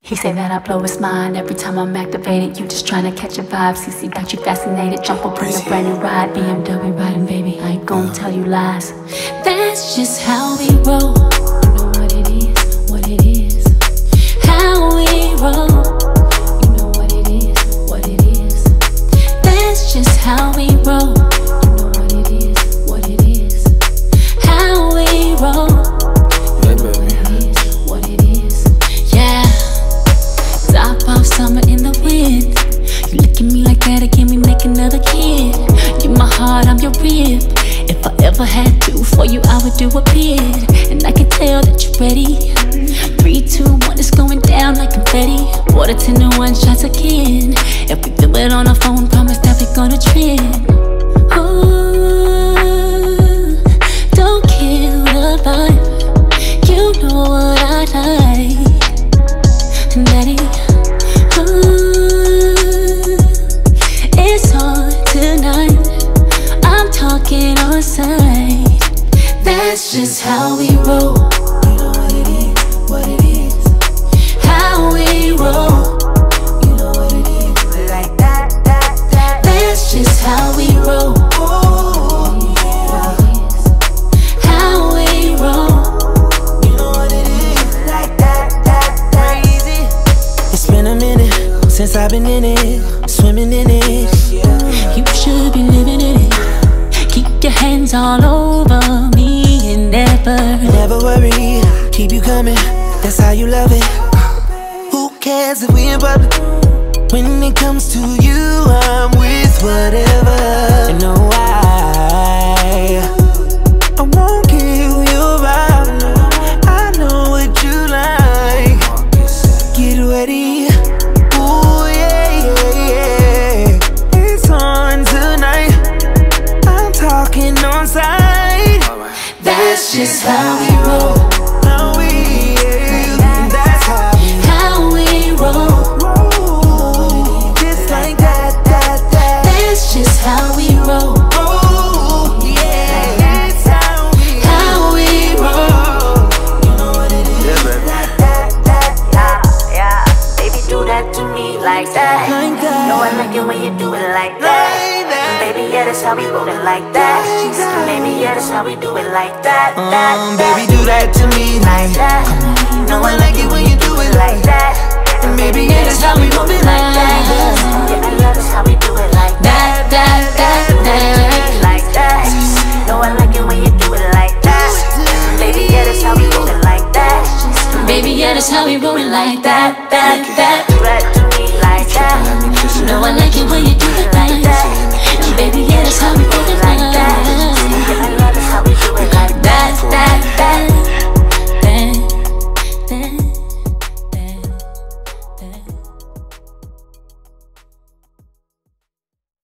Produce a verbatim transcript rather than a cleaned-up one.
He say that I blow his mind every time I'm activated. You just tryna catch a vibe. C C got you fascinated. Jump up in a brand new ride. B M W riding, baby. I ain't gon' tell you lies. That's just how we roll. You know what it is, what it is. How we roll. You know what it is, what it is. That's just how we roll. You know what it is, what it is. How we roll. Summer in the wind. You look at me like that again, we make another kid. You my heart, I'm your rib. If I ever had to, for you I would do a bid. And I can tell that you're ready. Three, two, one, it's going down like confetti. Water ten to one shots again. If we feel it on our phone, promise that we're gonna trend. Ooh, don't kill the vibe. You know what I like, Daddy. On side. That's just how we roll. You know what it is, what it is. How we roll. You know what it is, like that, that, that. That's just how we roll. Oh, yeah. How we roll. You know what it is, like that, that, that. Crazy. It's been a minute since I've been in it, swimming in it. You should be living in it. Keep your hands all over me and never Never worry, keep you coming, that's how you love it. Who cares if we in public? When it comes to you, I'm with whatever. And know why I won't kill your vibe. I know what you like. Get ready. Ooh, yeah, yeah, yeah. It's on tonight. Talking on side. That's just how we roll. How we, yeah. That's how we, how we roll. roll. Just like that, that, that. That's just how we roll. Oh, yeah. That's how we, how we roll. You know what it is. Yeah, baby. That, that, that, yeah, yeah. Baby, do that to me like that. Like that. Know I like it when you do it like that. Baby, yeah, that's how we rollin' like that. Baby, yeah, that's how we do it like that. that Um, baby, do that to me like that. No, I like it when you do it like that. And baby, yeah, that's how we move it like that. Yeah, yeah, that's how we do it like that. That, that, that, like that. No, I like it when you do it like that. Baby, yeah, that's how we roll it like that. Baby, yeah, that's how we roll it like that. That, that, do that to me like that. No, I like it when you do it